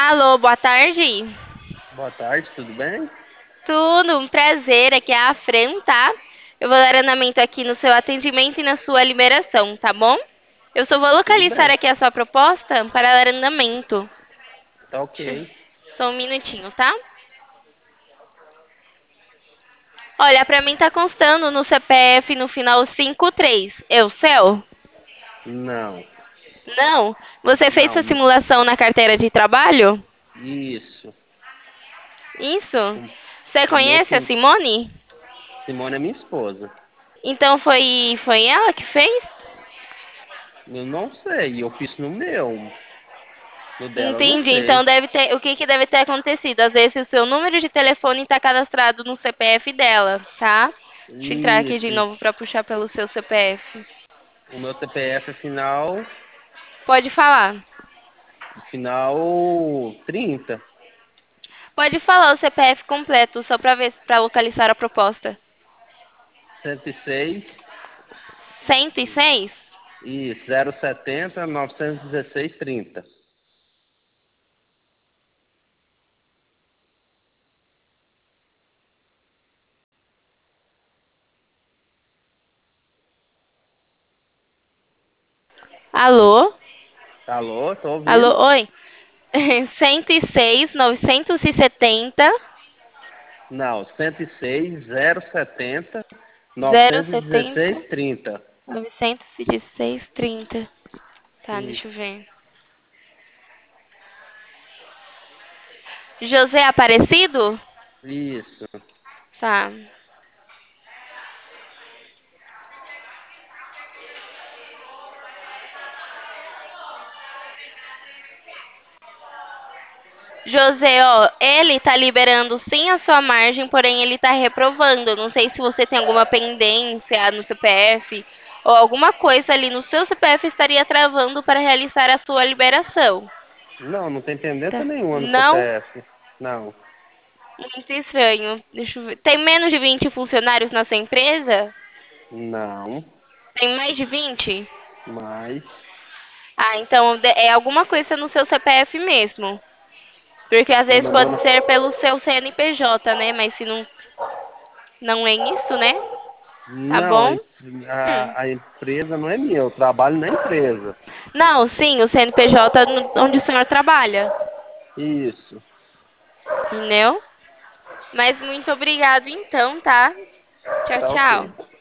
Alô, boa tarde. Boa tarde, tudo bem? Tudo, um prazer. Aqui é a Fran, tá? Eu vou dar andamento aqui no seu atendimento e na sua liberação, tá bom? Eu só vou Tudo localizar bem. aqui a sua proposta para dar andamento. Tá ok. Só um minutinho, tá? Olha, pra mim tá constando no CPF no final 53. É o seu? Não, Não. Você fez sua não. simulação na carteira de trabalho? Isso. Isso. O, Você o meu conhece a Simone? Simone é minha esposa. Então foi ela que fez? Eu não sei, eu fiz no meu. No dela eu não Entendi. sei. Então deve ter, o que que deve ter acontecido? Às vezes o seu número de telefone está cadastrado no CPF dela, tá? Deixa eu entrar aqui de Isso. novo para puxar pelo seu CPF. O meu CPF é Pode falar. final 30. Pode falar o CPF completo, só para ver, para localizar a proposta. 106. 106. Isso, 070 916 30. Alô? Alô, tô Alô, ouvindo? oi. 106 970 Não, 106 070 070 916 30. 916 30. Tá, deixa eu Isso. ver. José Aparecido? Isso. Tá. José, ó, ele tá liberando sim a sua margem, porém ele tá reprovando. Não sei se você tem alguma pendência no CPF ou alguma coisa ali no seu CPF estaria travando para realizar a sua liberação. Não, não tem pendência Tá. nenhuma no Não? CPF. Não, Muito estranho. Deixa eu ver. Tem menos de 20 funcionários na sua empresa? não, Tem mais de 20? mas Ah, então é alguma coisa no seu CPF mesmo. Porque às é vezes no pode meu. ser pelo seu CNPJ, né? Mas se não é isso, né? Tá Não, bom? Hum. a empresa não é minha, eu trabalho na empresa. Não, sim, o CNPJ onde o senhor trabalha, Isso, entendeu? Mas muito obrigado então, tá? Tchau, tá ok. tchau.